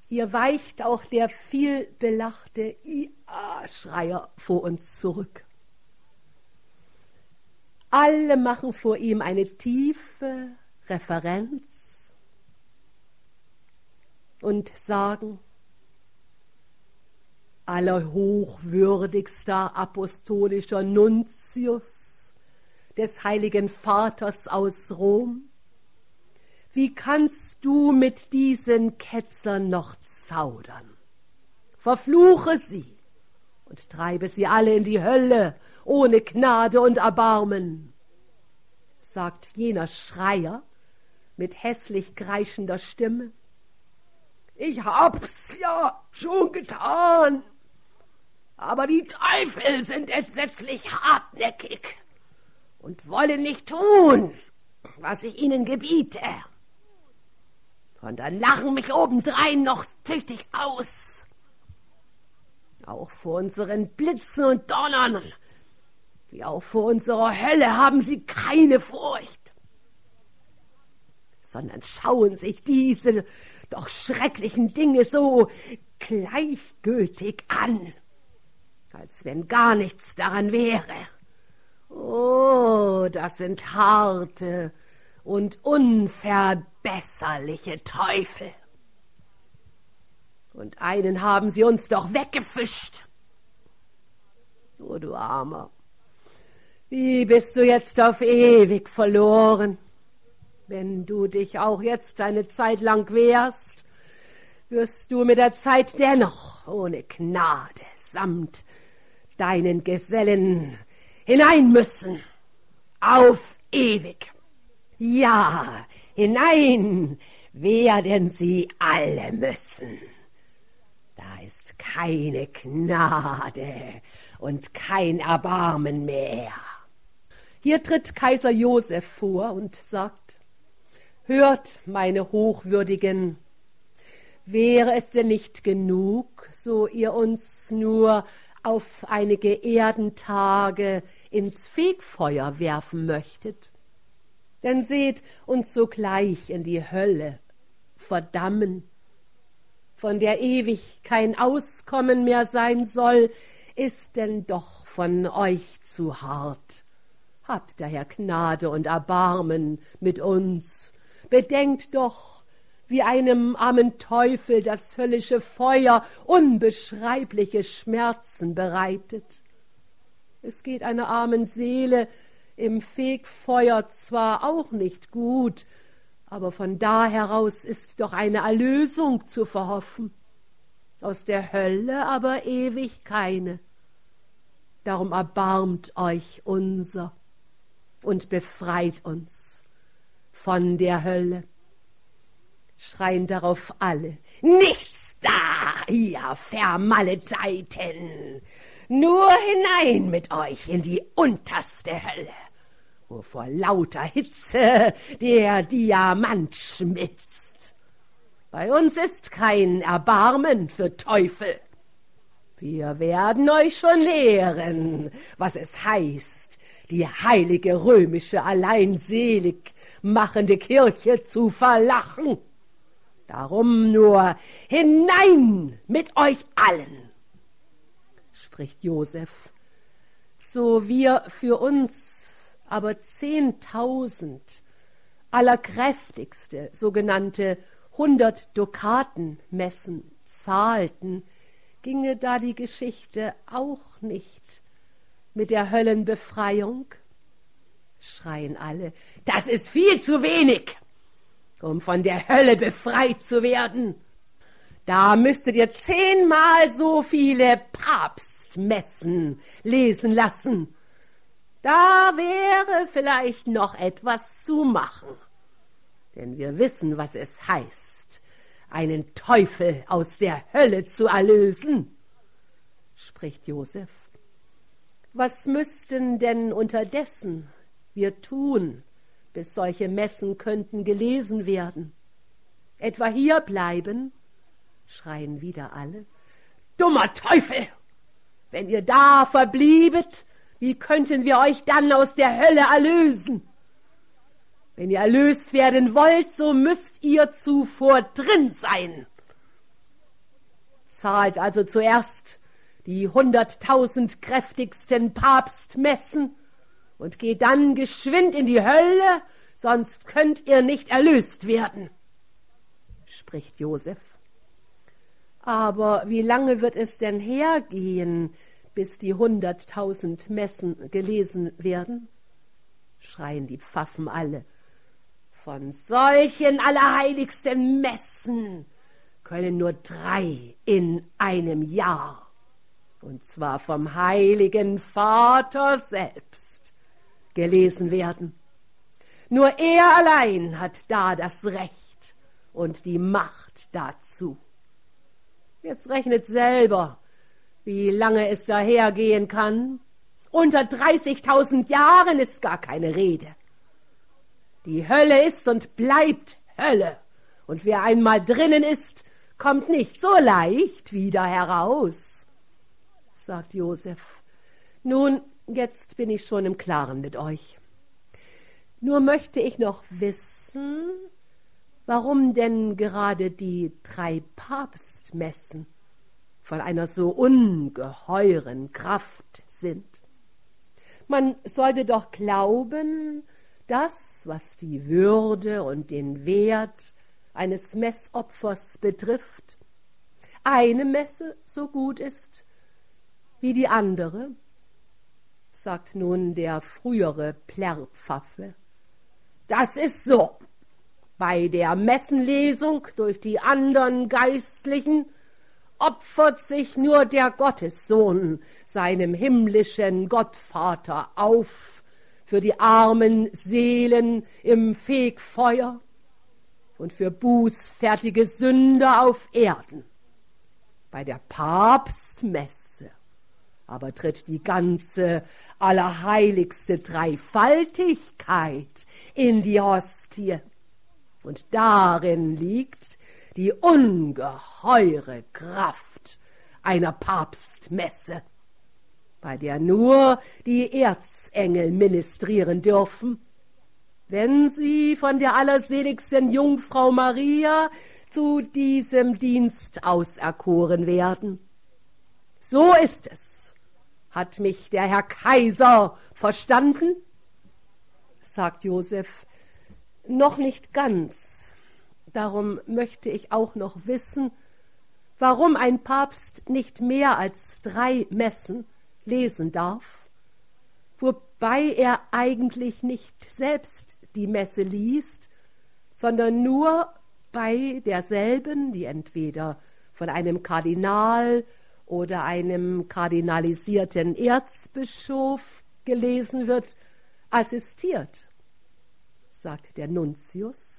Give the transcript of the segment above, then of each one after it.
Hier weicht auch der vielbelachte IA-Schreier vor uns zurück. Alle machen vor ihm eine tiefe Reverenz und sagen: Allerhochwürdigster apostolischer Nuntius des Heiligen Vaters aus Rom, wie kannst du mit diesen Ketzern noch zaudern? Verfluche sie und treibe sie alle in die Hölle, ohne Gnade und Erbarmen, sagt jener Schreier mit hässlich kreischender Stimme. Ich hab's ja schon getan, aber die Teufel sind entsetzlich hartnäckig und wollen nicht tun, was ich ihnen gebiete. Und dann lachen mich obendrein noch tüchtig aus. Auch vor unseren Blitzen und Donnern, wie auch vor unserer Hölle, haben sie keine Furcht, sondern schauen sich diese doch schrecklichen Dinge so gleichgültig an, als wenn gar nichts daran wäre. Oh, das sind harte und unverbesserliche Teufel. Und einen haben sie uns doch weggefischt. Oh, du Armer, wie bist du jetzt auf ewig verloren? Wenn du dich auch jetzt eine Zeit lang wehrst, wirst du mit der Zeit dennoch ohne Gnade samt deinen Gesellen hinein müssen. Auf ewig. Ja, hinein werden sie alle müssen. Da ist keine Gnade und kein Erbarmen mehr. Hier tritt Kaiser Joseph vor und sagt: Hört, meine Hochwürdigen, wäre es denn nicht genug, so ihr uns nur auf einige Erdentage ins Fegfeuer werfen möchtet? Denn seht uns sogleich in die Hölle verdammen, von der ewig kein Auskommen mehr sein soll, ist denn doch von euch zu hart. Habt daher Gnade und Erbarmen mit uns. Bedenkt doch, wie einem armen Teufel das höllische Feuer unbeschreibliche Schmerzen bereitet. Es geht einer armen Seele im Fegfeuer zwar auch nicht gut, aber von da heraus ist doch eine Erlösung zu verhoffen. Aus der Hölle aber ewig keine. Darum erbarmt euch unser und befreit uns von der Hölle. Schreien darauf alle: Nichts da, ihr Vermaledeiten! Nur hinein mit euch in die unterste Hölle, wo vor lauter Hitze der Diamant schmilzt. Bei uns ist kein Erbarmen für Teufel. Wir werden euch schon lehren, was es heißt, die heilige römische allein selig machende Kirche zu verlachen. Darum nur hinein mit euch allen, spricht Joseph. So wir für uns aber 10.000 allerkräftigste sogenannte 100 Dukatenmessen zahlten, ginge da die Geschichte auch nicht mit der Höllenbefreiung? Schreien alle: Das ist viel zu wenig, um von der Hölle befreit zu werden. Da müsstet ihr 10-mal so viele Papstmessen lesen lassen. Da wäre vielleicht noch etwas zu machen, denn wir wissen, was es heißt, einen Teufel aus der Hölle zu erlösen, spricht Joseph. Was müssten denn unterdessen wir tun, bis solche Messen könnten gelesen werden? Etwa hier bleiben? Schreien wieder alle. Dummer Teufel! Wenn ihr da verbliebet, wie könnten wir euch dann aus der Hölle erlösen? Wenn ihr erlöst werden wollt, so müsst ihr zuvor drin sein. zahlt also zuerst die 100.000 kräftigsten Papstmessen und geht dann geschwind in die Hölle, sonst könnt ihr nicht erlöst werden, spricht Josef. Aber wie lange wird es denn hergehen, bis die 100.000 Messen gelesen werden? Schreien die Pfaffen alle. Von solchen allerheiligsten Messen können nur 3 in einem Jahr, und zwar vom Heiligen Vater selbst, gelesen werden. Nur er allein hat da das Recht und die Macht dazu. Jetzt rechnet selber, wie lange es dahergehen kann. Unter 30.000 Jahren ist gar keine Rede. Die Hölle ist und bleibt Hölle. Und wer einmal drinnen ist, kommt nicht so leicht wieder heraus, sagt Josef. Nun, jetzt bin ich schon im Klaren mit euch. Nur möchte ich noch wissen, warum denn gerade die 3 Papstmessen von einer so ungeheuren Kraft sind. Man sollte doch glauben, das, was die Würde und den Wert eines Messopfers betrifft, eine Messe so gut ist wie die andere, sagt nun der frühere Plärrpfaffe. Das ist so. Bei der Messenlesung durch die anderen Geistlichen opfert sich nur der Gottessohn seinem himmlischen Gottvater auf für die armen Seelen im Fegfeuer und für bußfertige Sünder auf Erden. Bei der Papstmesse aber tritt die ganze allerheiligste Dreifaltigkeit in die Hostie. Und darin liegt die ungeheure Kraft einer Papstmesse, bei der nur die Erzengel ministrieren dürfen, wenn sie von der allerseligsten Jungfrau Maria zu diesem Dienst auserkoren werden. So ist es. Hat mich der Herr Kaiser verstanden? Sagt Josef. Noch nicht ganz. Darum möchte ich auch noch wissen, warum ein Papst nicht mehr als 3 Messen lesen darf, wobei er eigentlich nicht selbst die Messe liest, sondern nur bei derselben, die entweder von einem Kardinal oder einem kardinalisierten Erzbischof gelesen wird, assistiert, sagt der Nuntius.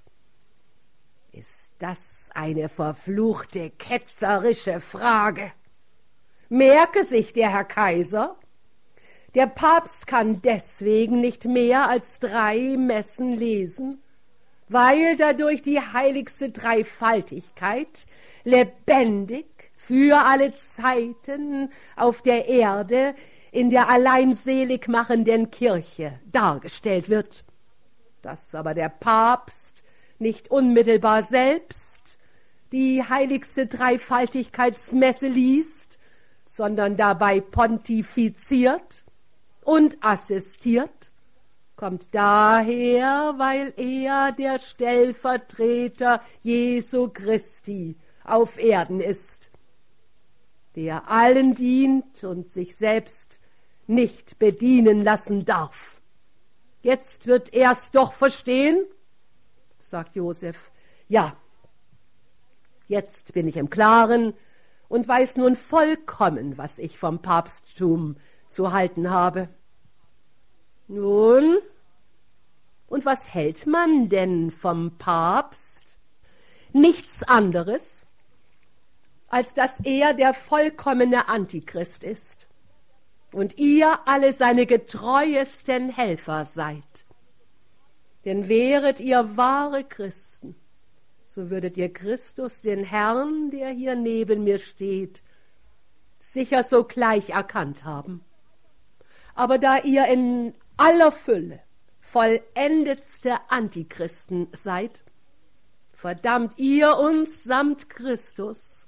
Ist das eine verfluchte, ketzerische Frage? Merke sich der Herr Kaiser, der Papst kann deswegen nicht mehr als 3 Messen lesen, weil dadurch die heiligste Dreifaltigkeit lebendig für alle Zeiten auf der Erde in der allein selig machenden Kirche dargestellt wird. Dass aber der Papst nicht unmittelbar selbst die heiligste Dreifaltigkeitsmesse liest, sondern dabei pontifiziert und assistiert, kommt daher, weil er der Stellvertreter Jesu Christi auf Erden ist, der allen dient und sich selbst nicht bedienen lassen darf. Jetzt wird er's doch verstehen, sagt Josef. Ja, jetzt bin ich im Klaren und weiß nun vollkommen, was ich vom Papsttum zu halten habe. Nun, und was hält man denn vom Papst? Nichts anderes, als dass er der vollkommene Antichrist ist und ihr alle seine getreuesten Helfer seid. Denn wäret ihr wahre Christen, so würdet ihr Christus, den Herrn, der hier neben mir steht, sicher sogleich erkannt haben. Aber da ihr in aller Fülle vollendetste Antichristen seid, verdammt ihr uns samt Christus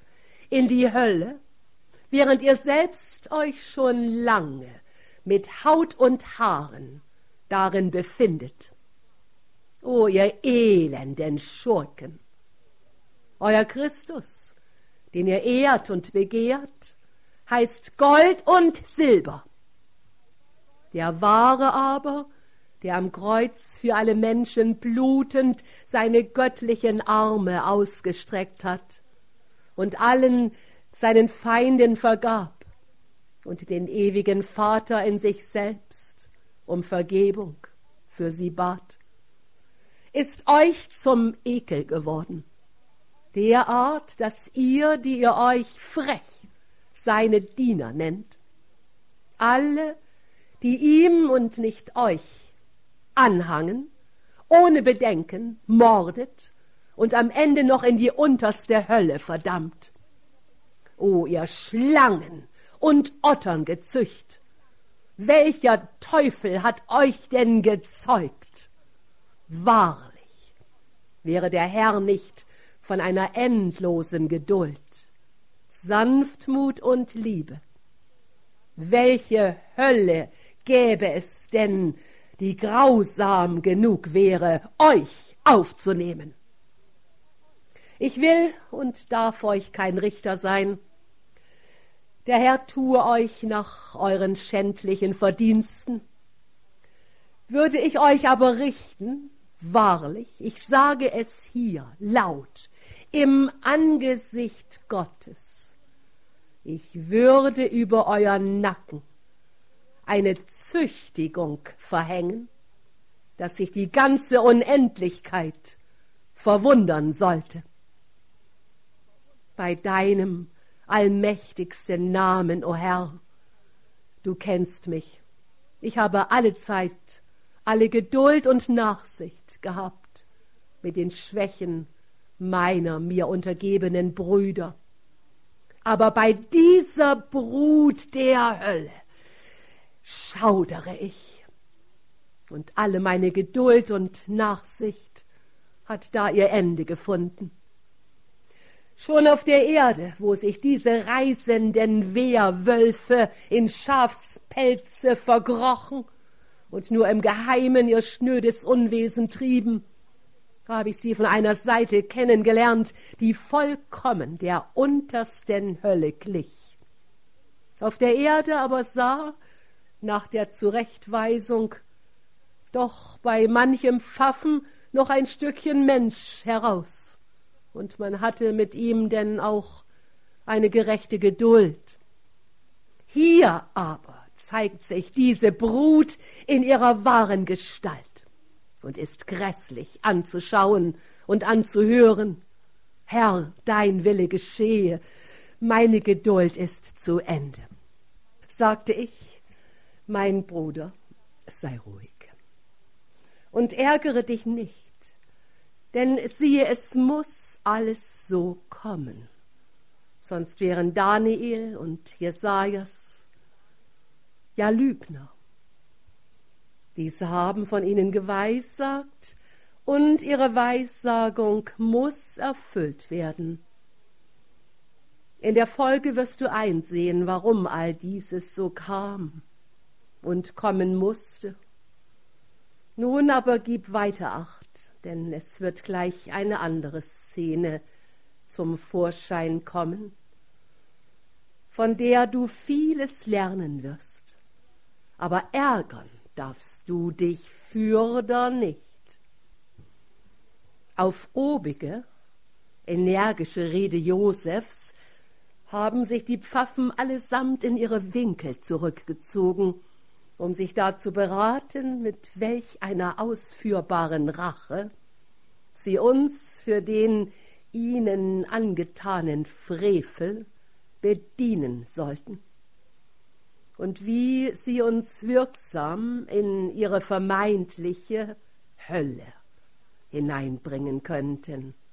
in die Hölle, während ihr selbst euch schon lange mit Haut und Haaren darin befindet. O ihr elenden Schurken! Euer Christus, den ihr ehrt und begehrt, heißt Gold und Silber. Der wahre aber, der am Kreuz für alle Menschen blutend seine göttlichen Arme ausgestreckt hat und allen seinen Feinden vergab und den ewigen Vater in sich selbst um Vergebung für sie bat, ist euch zum Ekel geworden, derart, dass ihr, die ihr euch frech seine Diener nennt, alle, die ihm und nicht euch anhangen, ohne Bedenken mordet und am Ende noch in die unterste Hölle verdammt. O ihr Schlangen und Otterngezücht, welcher Teufel hat euch denn gezeugt? Wahrlich, wäre der Herr nicht von einer endlosen Geduld, Sanftmut und Liebe, welche Hölle gäbe es denn, die grausam genug wäre, euch aufzunehmen? Ich will und darf euch kein Richter sein. Der Herr tue euch nach euren schändlichen Verdiensten. Würde ich euch aber richten, wahrlich, ich sage es hier laut, im Angesicht Gottes, ich würde über euren Nacken eine Züchtigung verhängen, dass sich die ganze Unendlichkeit verwundern sollte. Bei deinem allmächtigsten Namen, o Herr, du kennst mich. Ich habe alle Zeit, alle Geduld und Nachsicht gehabt mit den Schwächen meiner mir untergebenen Brüder. Aber bei dieser Brut der Hölle schaudere ich, und alle meine Geduld und Nachsicht hat da ihr Ende gefunden. Schon auf der Erde, wo sich diese reißenden Wehrwölfe in Schafspelze verkrochen und nur im Geheimen ihr schnödes Unwesen trieben, habe ich sie von einer Seite kennengelernt, die vollkommen der untersten Hölle glich. Auf der Erde aber sah, nach der Zurechtweisung, doch bei manchem Pfaffen noch ein Stückchen Mensch heraus, und man hatte mit ihm denn auch eine gerechte Geduld. Hier aber zeigt sich diese Brut in ihrer wahren Gestalt und ist grässlich anzuschauen und anzuhören. Herr, dein Wille geschehe, meine Geduld ist zu Ende. Sagte ich, mein Bruder, sei ruhig und ärgere dich nicht, denn siehe, es muss alles so kommen. Sonst wären Daniel und Jesajas ja Lügner. Diese haben von ihnen geweissagt, und ihre Weissagung muss erfüllt werden. In der Folge wirst du einsehen, warum all dieses so kam und kommen musste. Nun aber gib weiter Acht, denn es wird gleich eine andere Szene zum Vorschein kommen, von der du vieles lernen wirst, aber ärgern darfst du dich fürder nicht. Auf obige, energische Rede Josefs haben sich die Pfaffen allesamt in ihre Winkel zurückgezogen, um sich da zu beraten, mit welch einer ausführbaren Rache sie uns für den ihnen angetanen Frevel bedienen sollten und wie sie uns wirksam in ihre vermeintliche Hölle hineinbringen könnten.